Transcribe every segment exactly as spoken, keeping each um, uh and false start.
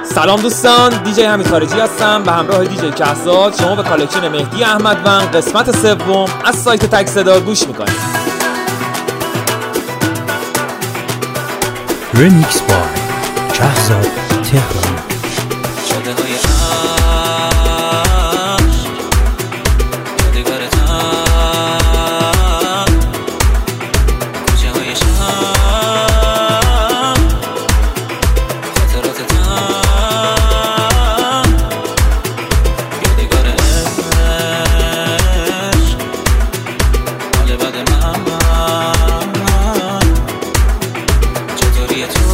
سلام دوستان، دیجی حمید خارجی هستم به همراه دیجی کهزاد. شما به کالکشن مهدی احمدوند قسمت سوم از سایت تک صدا گوش میکنید. رمیکس بای کهزاد تهران. شده های عشق یادگارتم، کوچه های شهر خاطراتتم، یادگار عشق حال بد من. چطوری تو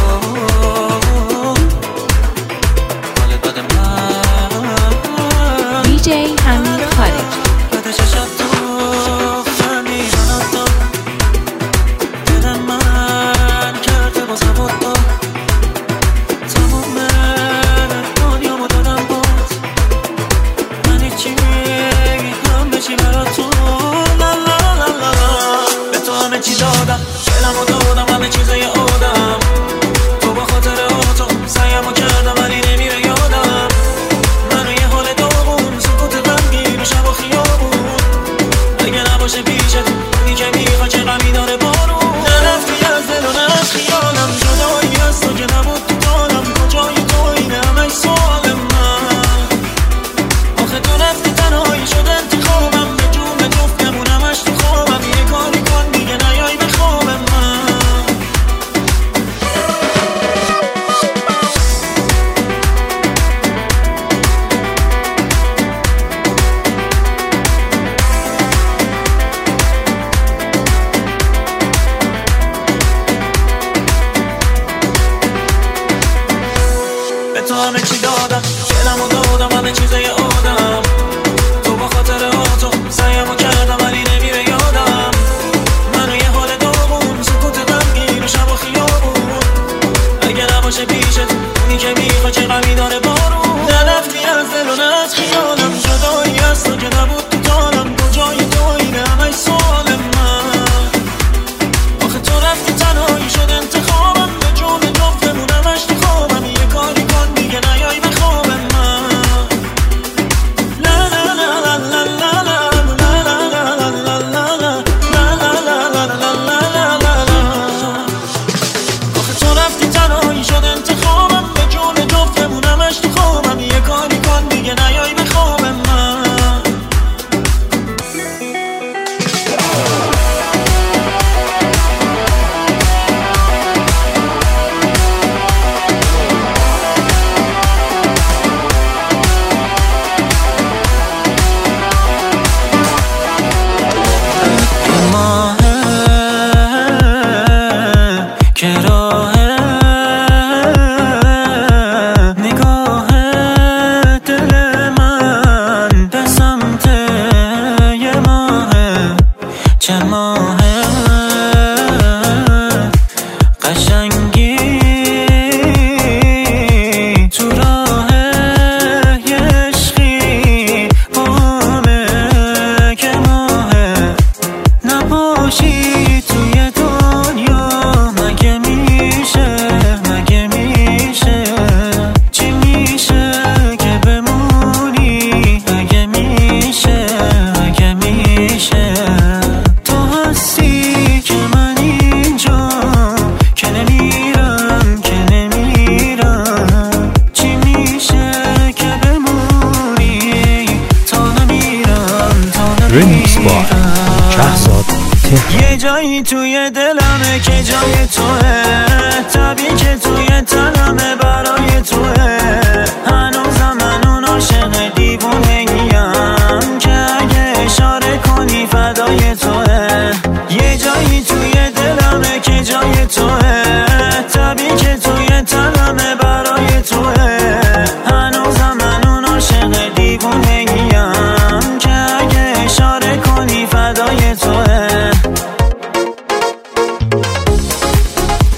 حال بد من؟ دیجی حمید خارجی. بد چشات تو خمیرانات تو دل من کرده باز نبود تو تموم دنیامو دادم باز من هیچی هم بچی برا تو. لا لا لا لا به تو همه چی دادم، دلمو دادم، همه چیزای آدم. تو با خاطر تو سعیمو کردم ولی نمیره یادم. منو یه حال داغون، سکوت غمگین و شب و خیابون. اگه نباشه پیشت اونی که میخوا چه غمی داره بارون. نرفتی از دل و نه از خیالم، جدایی از تو که نبود تو دالم. کجای تو اینه همش سوال من. آخه تو رفتی تنهایی شد انتخابم. به جون جفتمون همش تو خوابم. یه کاری کن دیگه نیای به خواب من. به تو همه چی دادم، دلمو دادم، همه چیزای آدم. تو با خاطر تو سعیمو کردم ولی نمیره یادم. منو یه حال داغون، سکوت غمگین و شب و خیابون. اگه نباشه پیشت اونی که میخوا چه غمی داره بارون. نرفتی از دل و نه از خیالم، جدایی از تو که نبود تو دالم. کجای تو اینه همش سوال من. آخه تو رفتی تنهایی شد انتخابم. به جون جفتمون همش تو خوابم. یه کاری کن دیگه نیای به خواب من. لا لا لا لا لا لا لا لا لا لا لا لا لا. آخه تو رفتی تنهایی شد انتخابم. به جون جفتمون همش تو خوابم. یه کاری کن دیگه نیای به خواب من. که راه نگاه دل من به سمت یه ماه. چه ماه قشنگی تو راه یه عشقی با همه که ماه. نباشی توی دنیا مگه میشه، مگه میشه؟ چی میشه که بمونی؟ اگه میشه، اگه میشه؟ تو هستی که من اینجا، که نمیرم، که نمیرم. چی میشه که بمونی تا نمیرم، تا رمیکس بای نمیرم. کهزاد تهران. یه جایی توی دلمه که جای توه، تبی که توی تنمه برای توه. هنوزم من اون عاشق دیوونه‌ایم که اگه اشاره کنی فدای توه. یه جایی توی دلمه که جای توه، تبی که توی تنمه برای توه. هنوزم من اون عاشق دیوونه‌ایم که اگه اشاره کنی فدای توه.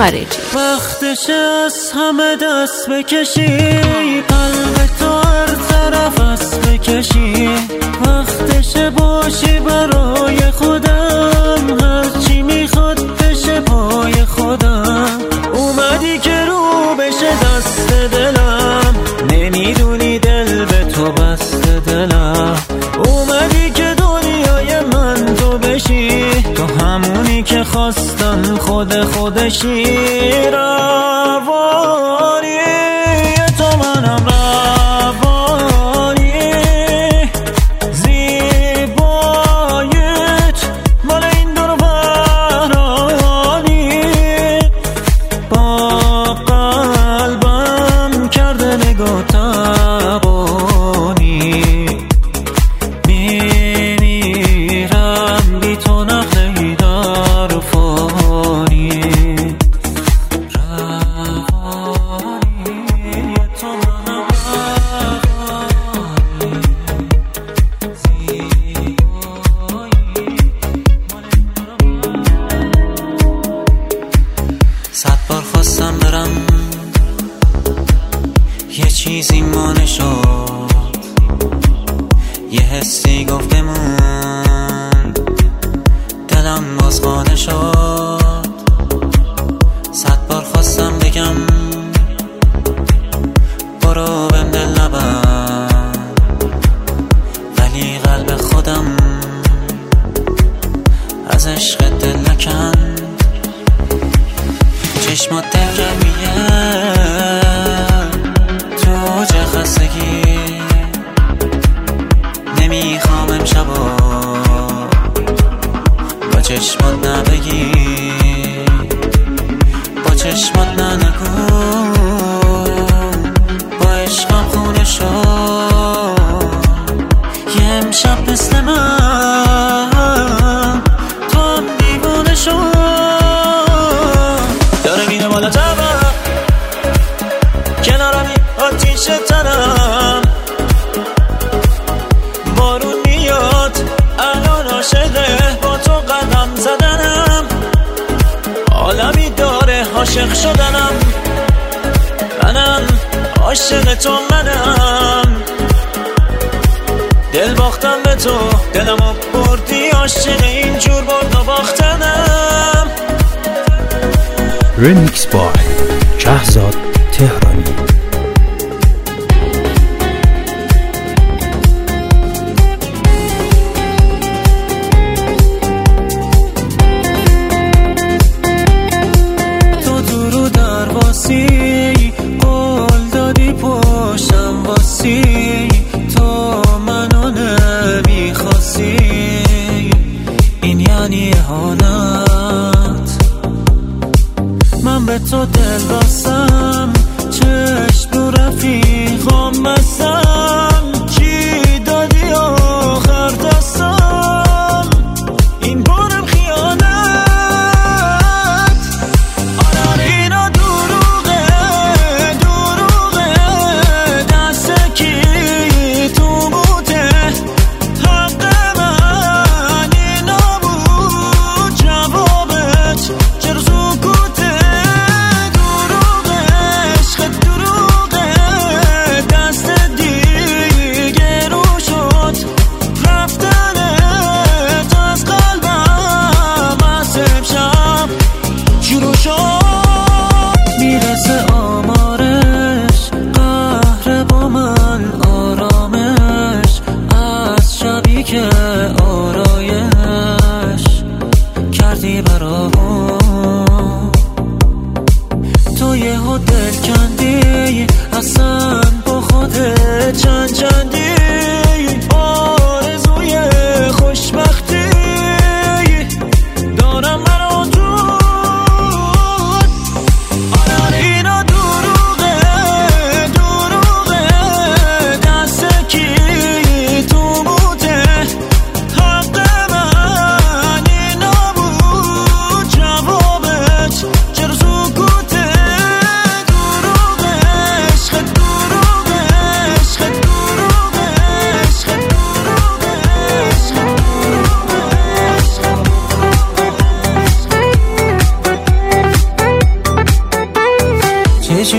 خارجی. وقتش از همه دست بکشی، قلب تو هر طرف است بکشی. وقتش باشی برای خودم، هرچی میخواد بشه پای خودم. اومدی که رو بشه دست دلم، نمیدونی دل به تو بسته دلم. اومدی که دنیای من تو بشی، تو همونی که خواستم خود خودشی. روانی تو منم، روانی زیباییت مال این دور برانی. با قلبم کرده نگاه تبانی، میمیرم بی تو نقلی در فانی. روانی تو منم، روانی زیبایی صد بار خواستم برم، یه چیزی مانع شد، یه حسی گفت بمون، دلم باز خانه شد. صد بار خواستم بگم برو بهم دل نبند، ولی قلب خودم از عشق دل نکند. چشمات دلگرمیه تو چه خستگی، نمیخوام امشبا با چشمات نبگی، با چشمات ننگو، با عشقم خونه شو. یه امشب مثل من تو هم دیوونه شو. داره مینه بالا تبم، کنارمی آتیش تنم. بارون میاد الان عاشقه با تو قدم زدنم. عالمی داره عاشق شدنم، منم عاشق تو منم. دل باختم به تو، دلمو بردی، عاشق اینجور برد و باختنم. رمیکس بای شهزاد تهرانی. تو درو در واسی، قول دادی پشتم واسی. تو منو نمیخواستی، این یعنی اهانت. من به تو دل راستم، چشم دو رفیقام بستم. چی دادی آخر دستم، این بارم خیانت. آره اینا دروغه، دروغه، دست کی تو بوده. حق من اینا بود، جوابت چرا سکوته. دروغه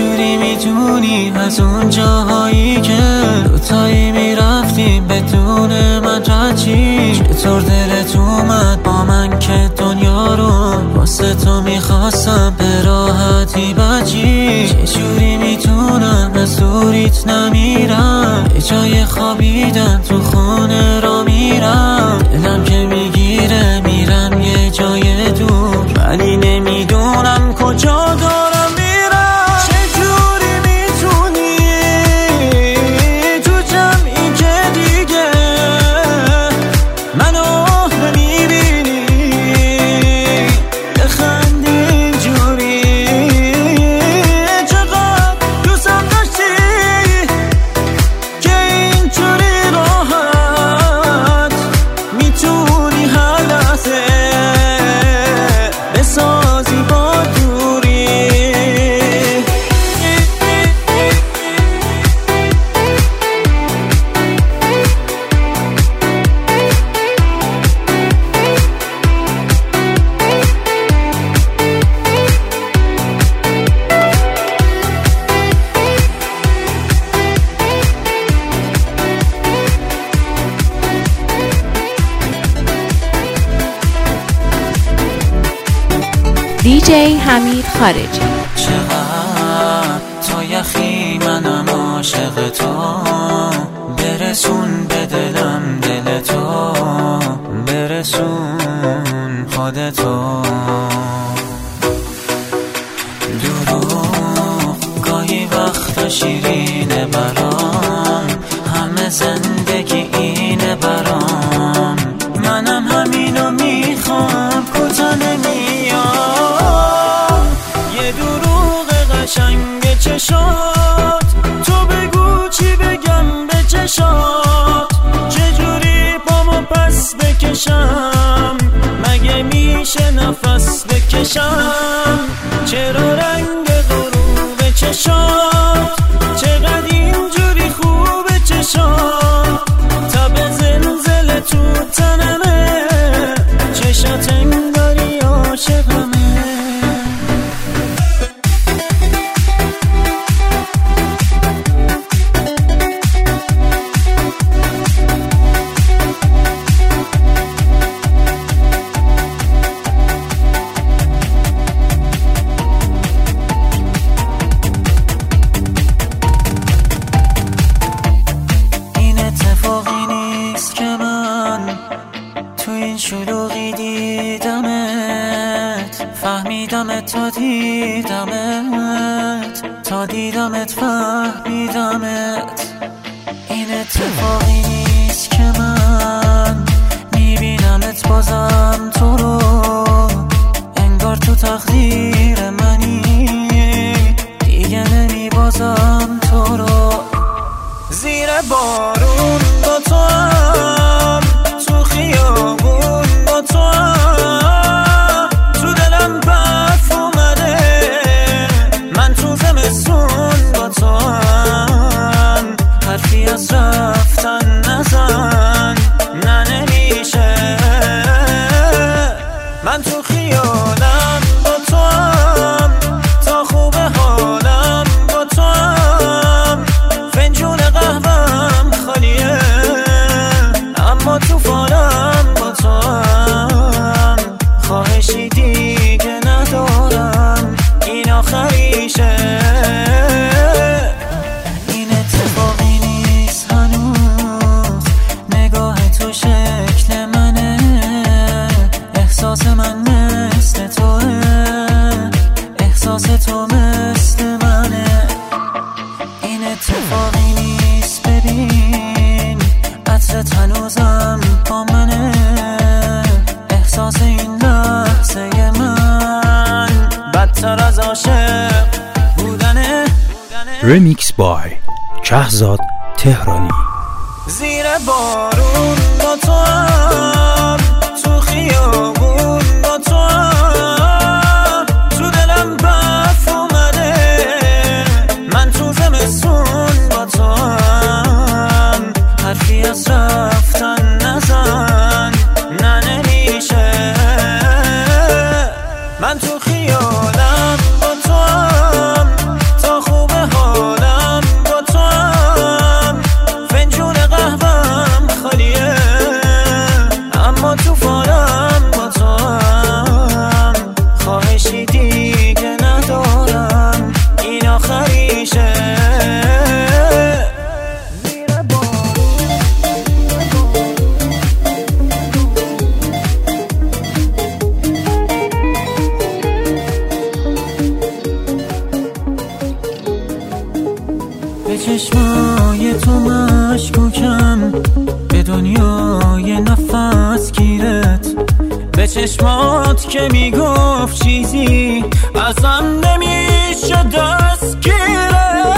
چجوری میتونی از اون جاهایی که دوتایی میرفتیم بدون من رچی؟ چطور دلت اومد با من که دنیا رو واسه تو میخواستم به راحتی بچی؟ چجوری میتونم از دوریت نمیرم؟ به جای خوابیدن تو خونه را میرم، دلم که میگیره میرم یه جای دور، ولی نمیدونم کجا دارم میرم. چجوری میتونی تو جمعی که دیگه منو نمیبینی بخندی اینجوری؟ چقدر دوستم داشتی که اینجوری راحت میتونی هر لحظه بسازی با دوری. دیجی حمید خارجی. چقدر تو یخی منم عاشق تو، برسون به دلم دل تو، برسون خودتو. دروغ گاهی وقتا شیرینه برام، همه زندگی اینه برام، منم همینو میخوام کوتا نمیام. یه دروغ قشنگ چشات، تو بگو چی بگم به چشات، چجوری پامو پس بکشم، مگه میشه نفس بکشم؟ چرا رنگ غروب چشات چقدر اینجوری خوبه چشات، تب زلزله تو تنمه، چشات انگاری عاشقمه. شلوغی دیدمت، فهمیدمت تا دیدمت، تا دیدمت فهمیدمت. این اتفاقی نیست که من میبینمت بازم تو رو، انگار تو تقدیر منی، دیگه نمیبازم تو رو. زیر بارون با تو هم، تو خیابون با تو هم، تو دلم برف اومده، من تو زمستون با تو هم، حرفی از رفتن نزن، نه نمیشه. من تو خیالم با تو هم، تا خوب حالم با تو هم، فنجون قهوهم خالیه اما تو فالم با تو هم، خواهشی دیگه ندارم این آخریشه. این اتفاقی نیست هنوز، نگاه تو شکل منه، احساس من مثل توه، احساس تو مثل منه. این اتفاقی نیست ببین، عطرت هنوزم با منه، احساس این لحظه من بدتر از عاشق بودنه. رمیکس بای شهزاد تهرانی. زیر بارون با تو هم، تو خیابون با تو هم، تو دلم برف اومده، من تو زمستون با تو هم، حرفی از رفتن نزن، نه نمیشه. من تو خیالم با تو هم، تا خوب به چشمای تو مشکوکم، به دنیای نفس گیرت، به چشمات که میگفت چیزی ازم نمیشه دستگیره.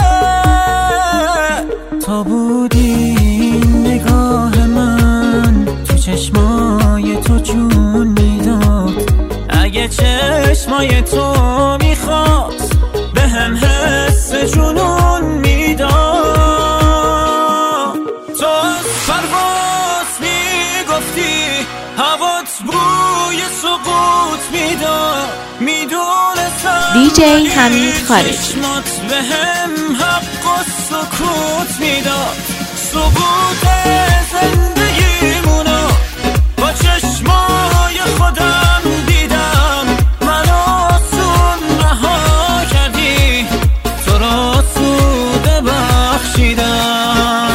تا بودی نگاه من تو چشمای تو جون میداد، اگه چشمای تو میخواست به هم حس جنون میداد. تو از پرواز میگفتی هوات بوی سقوط میداد، میدونستم دی جی حمید خارجی چشمات به هم حق و سکوت میداد. سقوط زندگیمونو با چشمای خودم دیدم، من آسون رها کردی، تو را سوده بخشیدم.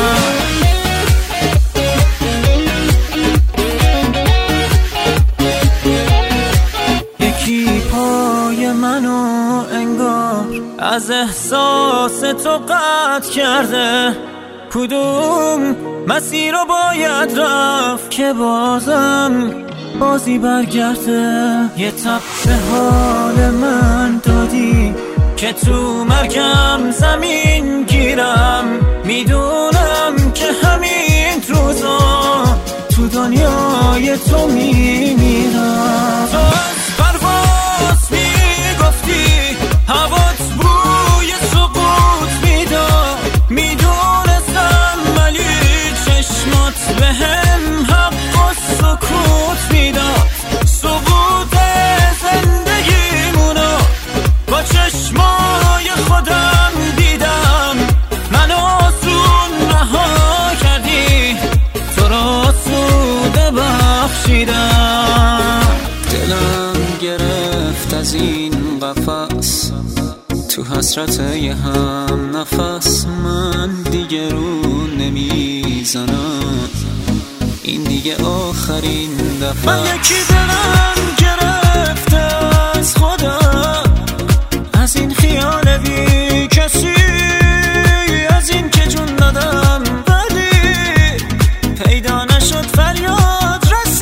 یکی پای منو انگار از احساس تو قطع کرده، کدوم مسیر رو باید رفت که بازم بازی برگرده. یه تب به حال من دادی که تو مرگم زمین گیرم، میدونم که همین روزا تو دنیای تو میمیرم. تو از پرواز میگفتی هوات بوی سقوط میداد، میدونستم ولی چشمات به هم حق و سکوت میداد. سقوط زندگیمونو با چشمای خودم دیدم، من آسون رها کردی، تو را سوده بخشیدم. دلم گرفت از این قفس، تو حسرت یه هم نفس، من دیگه رو نمیزنم، این دیگه آخرین دفعه. من یکی دلم گرفته از خودم، از این خیال بی کسی، از این که جون دادم ولی پیدا نشد فریاد رسی.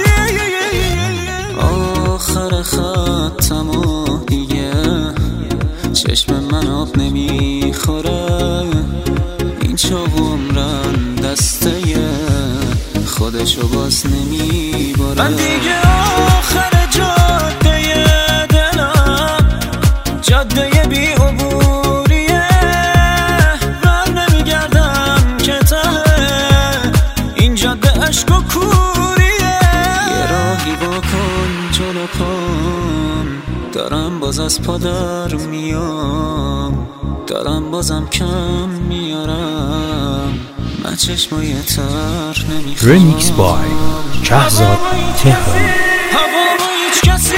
آخر خطم و دیگه چشم من آب نمیخوره، این چاق عمرم دسته خودشو باز نمیباره. من دیگه آخر جاده دلم، جاده بی عبوریه، بر نمیگردم که ته این جاده عشق و کوریه. یه راهی بکن جلو پام، دارم باز از پا در میام، دارم بازم کم میارم، من چشمای تر نمیخوام. رمیکس بای شهزاد تهرانی. هوا با هیچ کسی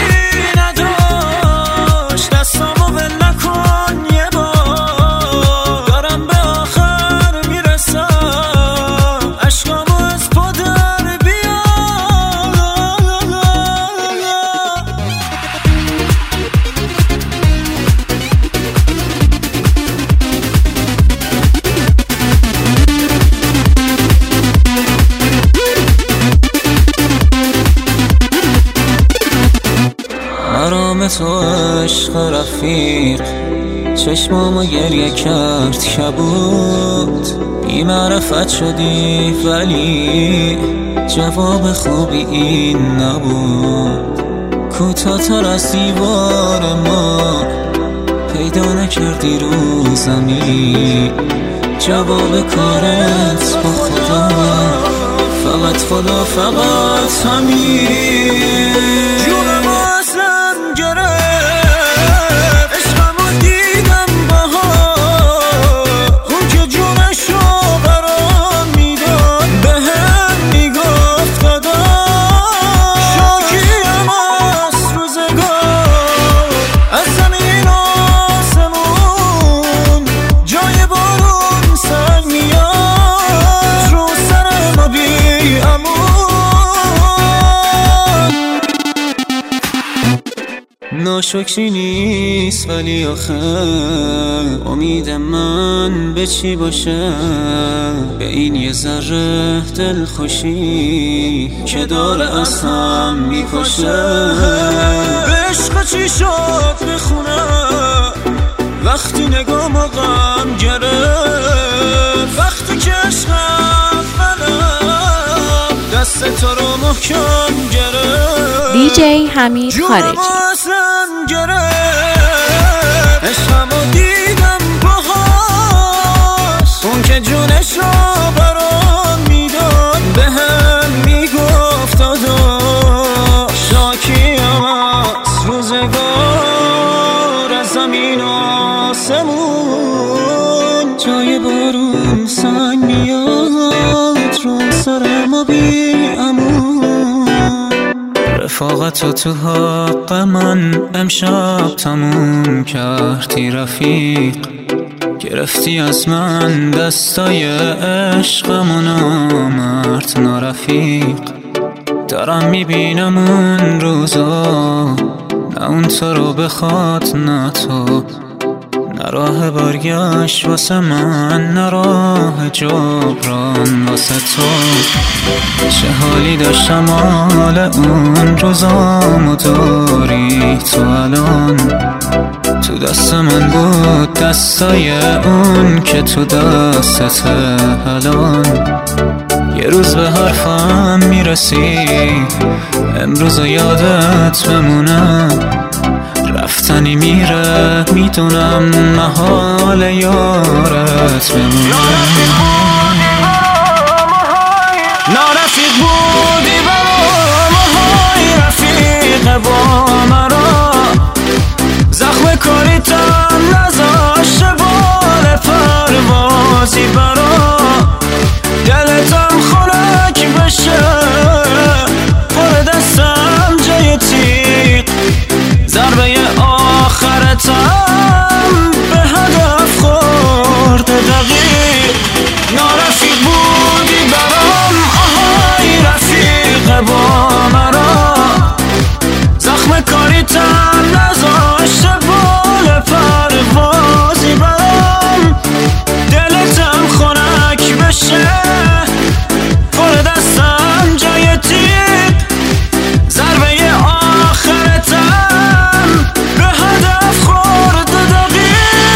نداشت، دستامو ول نکن یه بار، دارم به آخر میرسم، عشقامو از پا در بیار. مرام تو عشق رفیق، چشمامو گریه کرد کبود، بی معرفت شدی ولی جواب خوبی این نبود. کوتاه‌تر از دیوار ما پیدا نکردی رو زمین، جواب کارت با خدا، فقط خدا، فقط همین. جونم ازم گرفت، عشقمو دیدم بهار، اون که جونشو برام میداد به هم میگفت خدا، شاکیم از روزگار، از زمین آسمون جای بارون سنگ میاد رو سرم و بی امون. ناشکری نیست ولی آخه امید من به چی باشه؟ به این یه ذره دلخوشی که داره از هم میکشه. به عشق چی شد بخونم وقتی نگاه ما غم گرفت، وقتی که عشقم منم دست تو رو محکم گرفت. دی جی حمید خارجی جونم گرفت، عشقمو دیدم باهاش، اون که جونش رو برام میداد به هم میگفت داداش. شاکیم از روزگار از زمین آسمون، جای بارون سنگ میاد رو سر ما بی امون. رفاقت تو حق من امشب تموم کردی رفیق، گرفتی از من دستای عشقم نامرد نارفیق. دارم میبینم اون روزا، نه اون تو رو بخواد نه تو، نه راه برگشت واسه من نه راه جبران واسه تو. چه حالی داشتم حال اون روزامو داری تو الان، تو دست من بود دستای اون که تو دستت الان. یه روز به حرفم میرسی امروز یادت بمونه، رفتنی میره میدونم محال یارت بمونه. نارفیق بودی برام های رفیق با مرا، زخم کاریتم نذاشته بال پروازی برا. دلتم خنک بشه پر دستم جای تیغ، ضربه آخرتم به هدف خورده دقیق. نارفیق بودی برام آهای رفیق با مرا، زخم کاریتم نذاشته بال پروازی برام. دلتم خنک بشه پر دستم جای تیغ، ضربه آخرتم به هدف خورده دقیق.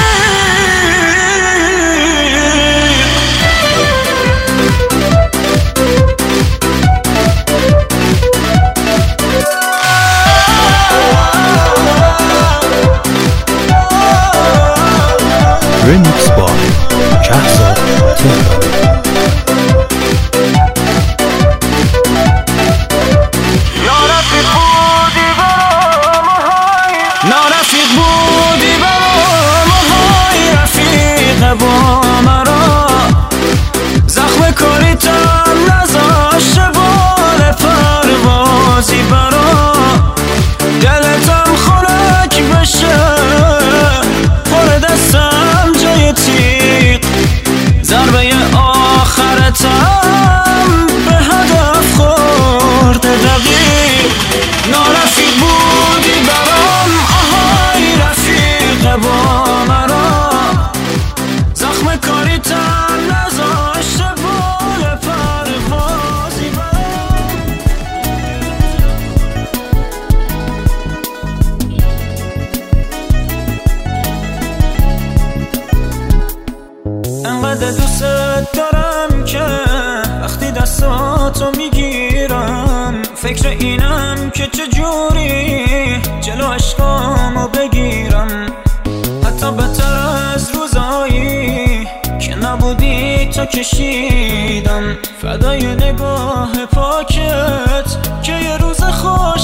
Remix by Shahzad Tehran. نارفیق بودی برام های رفیق با مرا، زخم کاریتم نذاشته بال پروازی برا. دلتم خنک بشه پر دستم جای تیغ، ضربه آخرتم به هدف خورده دقیق. نارفیق بودی برام آهای رفیق با مرا، زخم کاریتم نذاشته بال پروازی برام. انقدر دوست دارم که وقتی دستاتو میگیرم فکر اینم که چجوری جلو عشقامو بگیرم. حتی بهتر از روزایی که نبودی تو کشیدم، فدای نگاه پاکت که یه روز خوش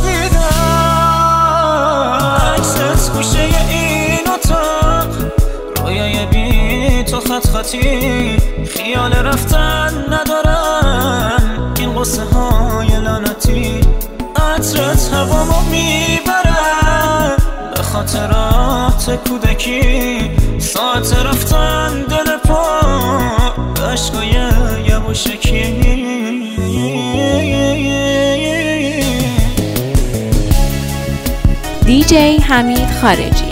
ندیدم. عکست گوشه این اتاق، رویای بی تو خط خطی، خیال رفتن ندارم این قصه های لعنتی. عطرت هوامو میبرم به خاطرات کودکی، ساعت رفتن دل پا به عشقای یواشکی. دی جی دیجی حمید خارجی.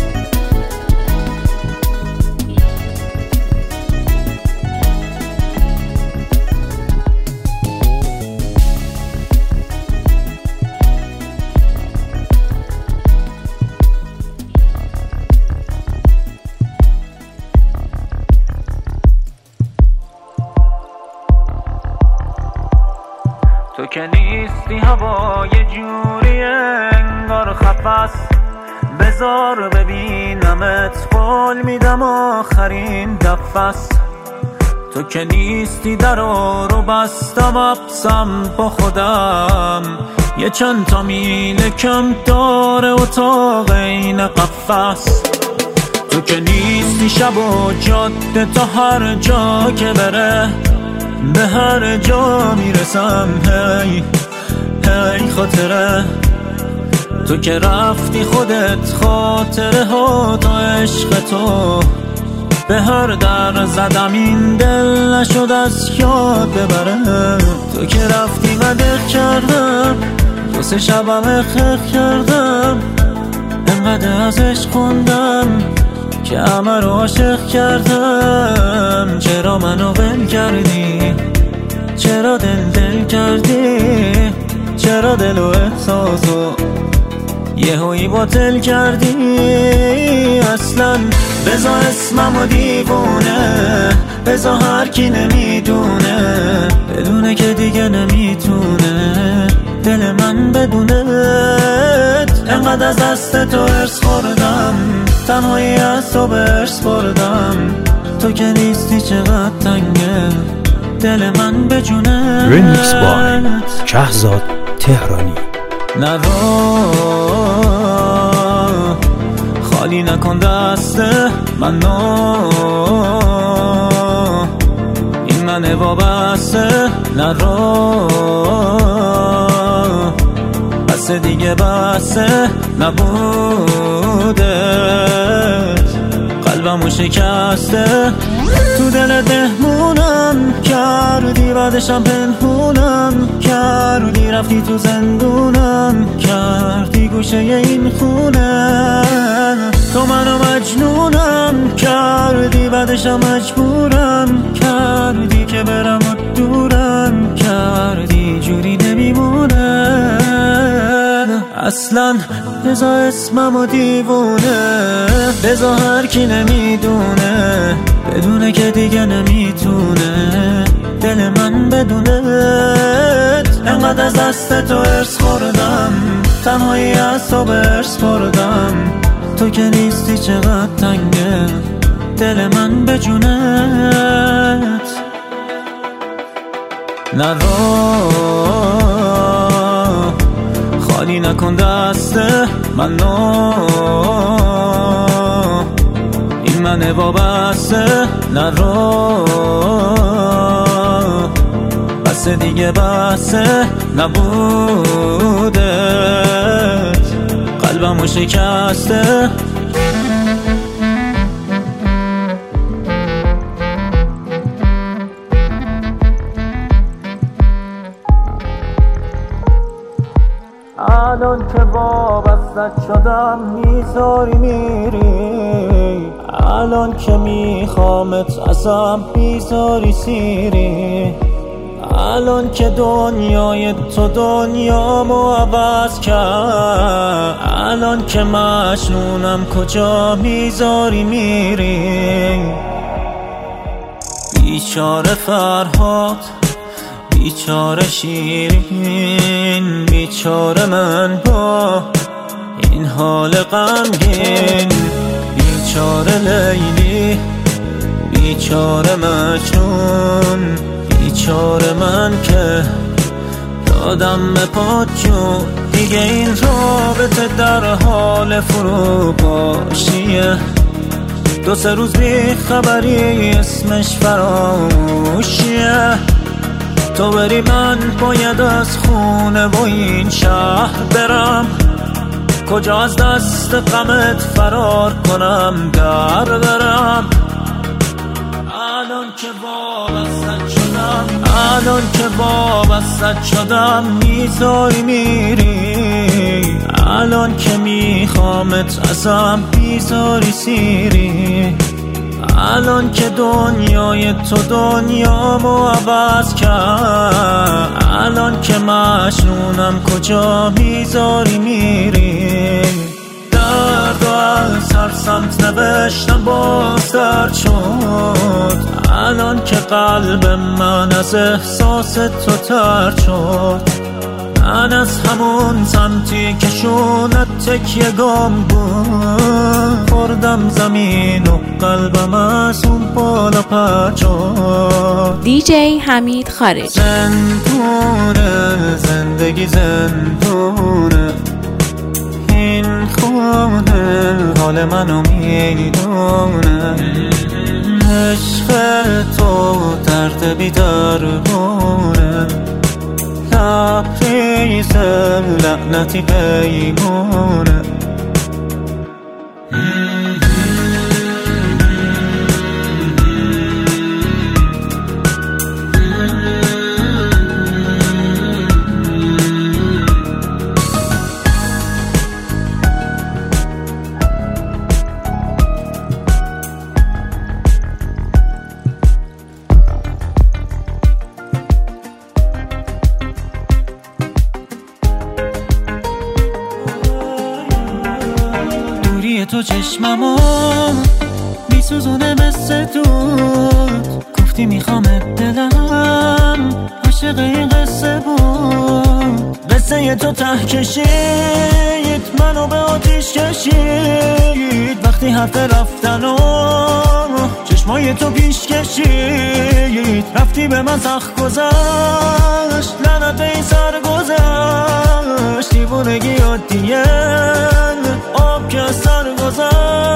تو که نیستی هوا یه جوری انگار خفست، بذار ببینمت قول میدم آخرین دفست. تو که نیستی درو رو بستم ابسم با خودم، یه چند تا میل کم داره اتاق این قفس. تو که نیستی شب و جاده تا هر جا که بره، به هر جا میرسم هی هی خاطره. تو که رفتی خودت خاطره ها تا عشق تو، به هر در زدم این دل نشد از یاد ببره. تو که رفتی من دق کردم، دو سه شبم خخ کردم، انقدر ازش خوندم که همه رو عاشق کردم. چرا منو ول کردی؟ چرا دل دل کردی؟ چرا دل و احساسو یه هایی باطل کردی؟ اصلا بزا اسممو دیوونه، بزا هر کی نمیدونه، بدونه که دیگه نمیتونه دل من بدونت. انقدر از دست تو ارس خوردم، تنهایی از تو برس بردم. تو که نیستی چقدر تنگه دل من به جونه. رمیکس بای شهزاد تهرانی. نرو خالی نکن دست منو، این منه وابسته. نرو بس دیگه بسه نبودت، قلبمو شکسته. تو دل دهمونم کردی، بعدشم پنهونم کردی، رفتی تو زندونم کردی گوشه این خونه. تو منو مجنونم کردی، بعدشم مجبورم کردی که برم و دورم کردی، جوری نمیمونه اصلا. بزا اسممو دیوونه، بزا هر کی نمیدونه، بدونه که دیگه نمیتونه دل من بدونت. انقدر از دست تو ارس خوردم، تنهایی از تو برس بردم. تو که نیستی چقدر تنگه دل من به جونت. نرو خالی نکن دست منو، این منه وابسته. نرو بس دیگه بسه نبودت، قلبمو شکسته. الان که وابستت شدم میذاری میری، الان که میخوامت ازم میذاری سیری. الان که دنیای تو دنیامو عوض کرد، الان که مجنونم کجا میذاری میری. بیچاره فرهاد، بیچاره شیرین، بیچاره من با این حال غمگین. بیچاره لیلی، بیچاره مجنون، بیچاره من که دادم به پات جون. دیگه این رابطه در حال فروپاشیه، دو سه روز بی خبری اسمش فراموشیه. تو بری من باید از خونه و این شهر برم، کجا از دست غمت فرار کنم در برم. الان که وابستت شدم، الان که وابستت شدم میذاری میری. الان که میخوامت ازم بیزاری سیری، الان که دنیای تو دنیامو عوض کرد، الان که مجنونم کجا میذاری میری. درد و از هر سمت نوشتم باز درد شد، الان که قلب من از احساس تو ترد شد. من از همون سمتی که شونت تکیه گم بود، خوردم زمین و قلبم از اون بالا پرد شد. دیجی حمید خارجی. زندونه زندگی زندونه، این خونه حال منو میدونه. عشق تو درد بی درمونه، لبریز لعنتی پیمونه. تو چشممو میسوزونه مثل دود، گفتی میخوامت دلم عاشق این قصه بود. قصه تو ته کشید منو به آتیش کشید، وقتی حرف رفتن و چشمای تو پیش کشید. رفتی به من سخت گذشت، لعنت به این سر گذشت. دیوونگی عادیه آب که از سر گذشت.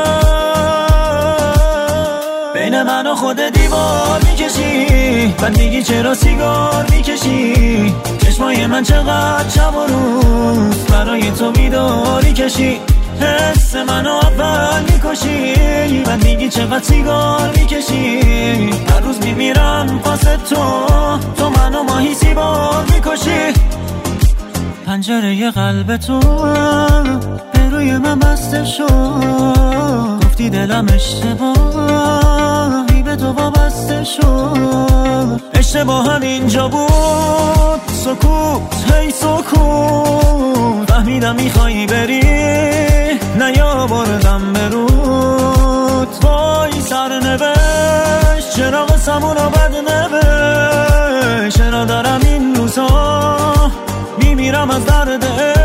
بین من و خود دیوار میکشی، بعد میگی چرا سیگار میکشی. چشمای من چقدر شب و روز برای تو بیداری کشی. حس منو اول میکشی، بعد میگی چقدر سیگار میکشی. هر روز میمیرم واسه تو، تو منو ماهی سیبار میکشی. پنجره قلب تو به روی من بسته شد، گفتی دلم اشتباهی به تو وابسته شد. اشتباه هم اینجا بود، سکوت هی سکوت. فهمیدم میخوایی بری، نیاوردم به رود. وای سر نوشت چرا قسمونو بد نوشت. چرا دارم این روزا میمیرم از درد.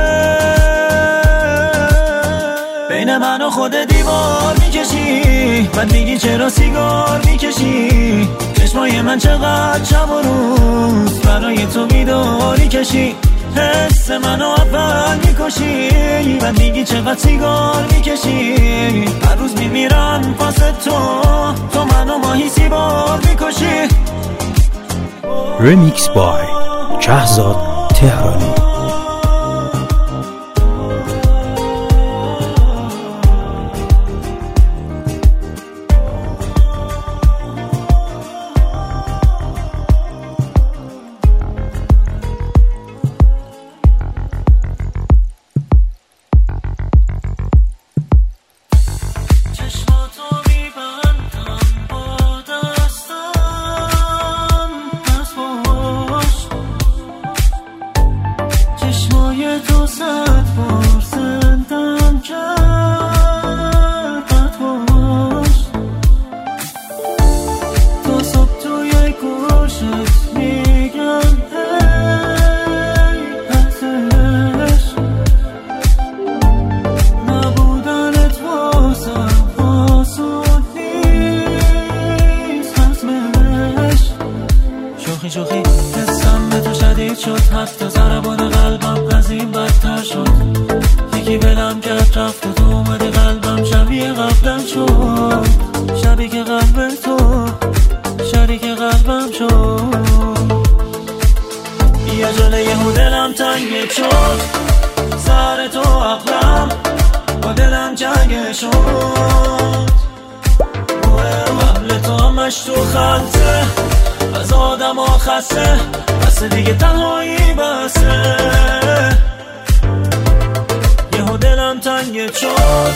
بین من و خود دیوار میکشی، بعد میگی چرا سیگار میکشی. چشمای من چقدر شب و روز برای تو بیداری کشی. حس منو اول میکشی، بعد میگی چقدر سیگار میکشی. هر روز میمیرم واسه تو، تو منو ماهی سیبار میکشی. ریمیکس بای شهزاد تهرانی. شوخی حسم به تو شدید شد، حتی ضربان قلبم از این بدتر شد. یکی بلم کرد رفت و تو اومدی قلبم شبیه قبلم شد. شبی که قلب تو شریک قلبم شد. یه جله یهو دلم تنگه شد، سر تو عقلم با دلم جنگه شد. قبل تو همش تو خلطه، از آدم ها خسته، بس دیگه تنهایی بسه. تنگ شد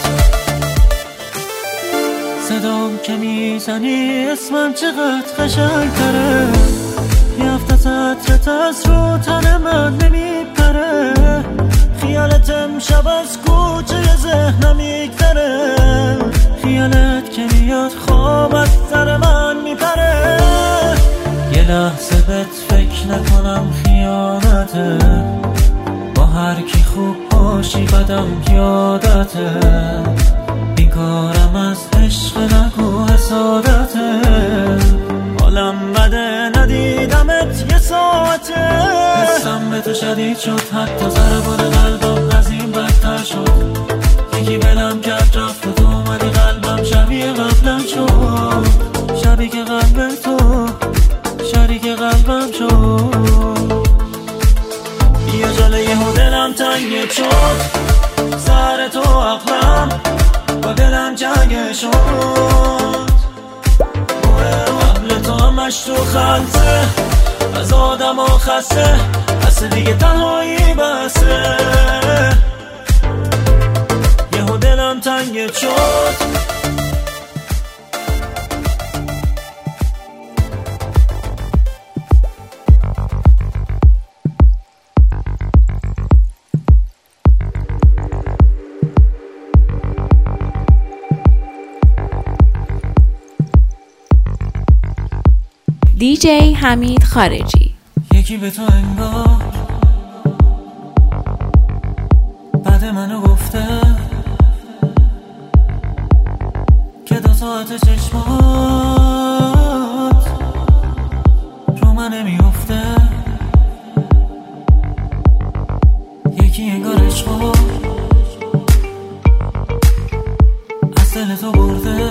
صدام که میزنی اسمم چقدر قشنگ تره میفته سطرت از رو تن من نمیپره خیالت امشب از کوچه ذهنم میگذره خیالت که میاد خواب از سر من میپره یه لحظه بهت فکر نکنم خیانته با هر کی خوب باشی بدم یادته بیکارم از عشق نگو حسادته حالم بده ندیدمت یه ساعته حسم به تو شدید شد حتی ضربان قلبم از این بدتر شد یکی بلم کرد رفت و تو اومدی قلبم شبیه قبلم شد شبیه که قلب تو شریک قلبم شد یه جلوی دلم تنگ شد سر تو عقلم با دلم جنگ شد قبل تو همش تو خلصه از آدم ها خسته اصل دیگه تنهایی بسه یه دلم تنگ شد دیجی حمید خارجی. یکی به تو انگار بعد منو گفته که دو ساعت چشمات رو من نمیفته یکی انگار عشقو از دل تو برده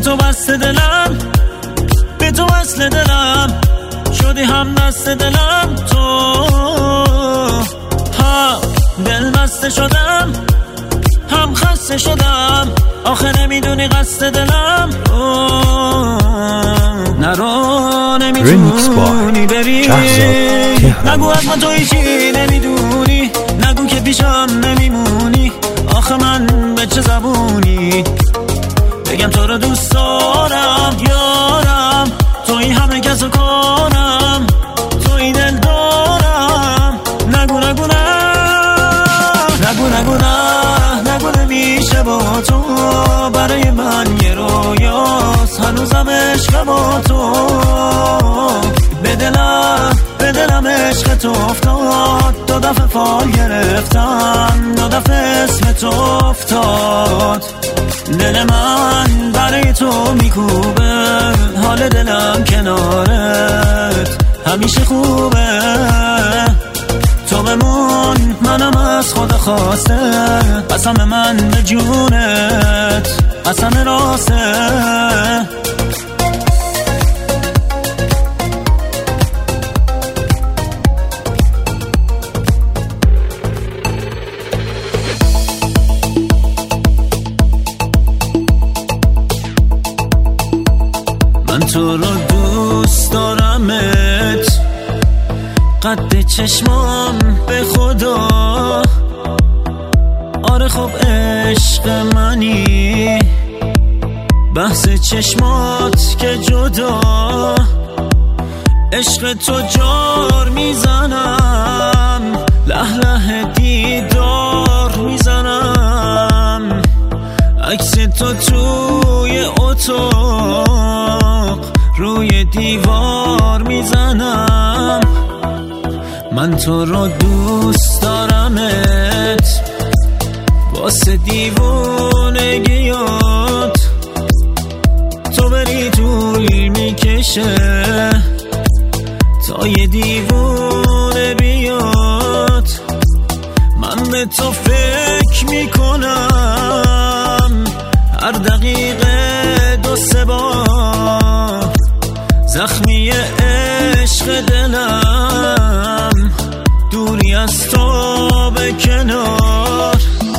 تو بسته دلم، به تو وصل دلم، شدی هم دست دلم. تو ها دل بسته شدم، هم خسته شدم، آخه نمیدونی قصد دلم. نرو نمیتونی بری، نگو از ما توی چی نمیدونی، نگو که پیشم نمیمونی، آخه من به چه زبونی بگم تو رو دوست دارم یارم، توی همه کس و کارم، توی دل دارم. نگو نگو نه نگو نگو نه نگو نمیشه با تو، برای من یه رویاست هنوزم عشق با تو. به دلم به دلم عشق تو افتاد، دو دفعه فال گرفتم، دو دفعه اسم تو افتاد. دل من برای تو میکوبه، حال دلم کنارت همیشه خوبه. تو بمون منم از خود خواسته، قسم من به جونت قسم راسته. من تو رو دوست دارمت، قد چشمام به خدا. آره خب عشق منی، بحث چشمات که جدا. عشق تو جار میزنم، له له دیدار میزنم، عکس تو توی اتاق روی دیوار میزنم. من تو رو دوست دارمت، واسه دیوونگیات تو بری طول میکشه، تا یه دیوونه بیاد. من به تو فکر میکنم هر دقیقه دو سه بار، زخمی عشق دلم دوری از تو به کنار.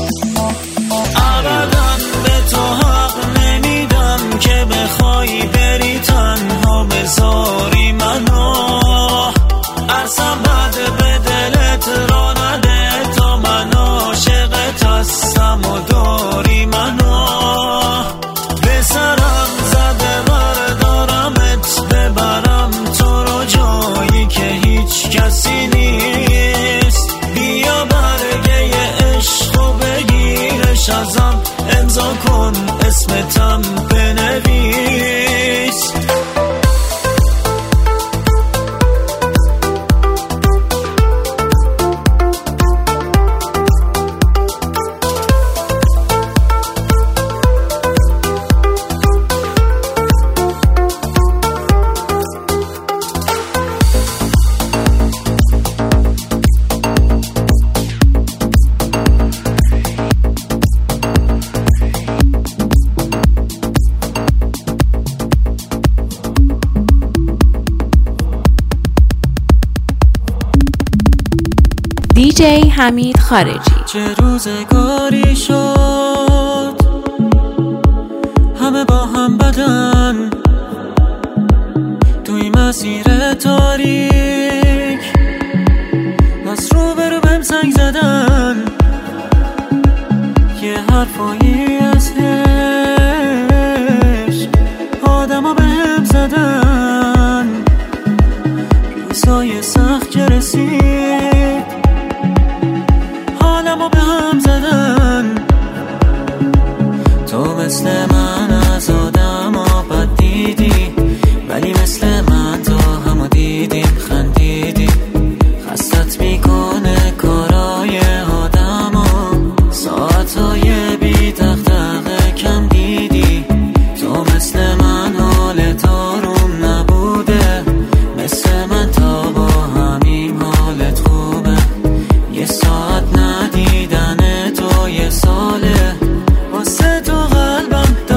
ابدا به تو حق نمیدم که بخوای بری تنها بذاری منو، ارسم بد به دلت را نده، تا من عاشقت هستم و داری منو. به سرم زده بردارمت، ببرم تو رو جایی که هیچ کسی نیست. بیا برگه عشق و بگیرش ازم، امضا کن اسمتم بنویس. دیجی حمید خارجی. چه روزگاری شد همه با هم بدن، توی مسیر تاریک از رو برو بهم زنگ زدن، یه حرفایی از عشق آدما بهم زدن. روزای سخت که رسید حالمو به هم زدن. تو مثل من از آدم آباد دیدی، ولی مثل من تو همو دیدیم خندیدیم. خستت میکنه کارای آدمو، ساعتای بی دغدغه کم دیدی. تو مثل من حالت آروم نبوده، مثل من تا با همین حالت خوبه. یه ساعت ندیدن تو یه ساله، واسه تو قلبم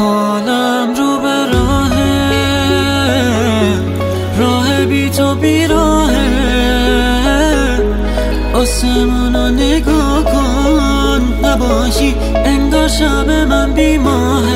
حالم رو به راهه، راه بی تو بیراهه. آسمونو نگاه کن، نباشی انگار شب من بی ماهه.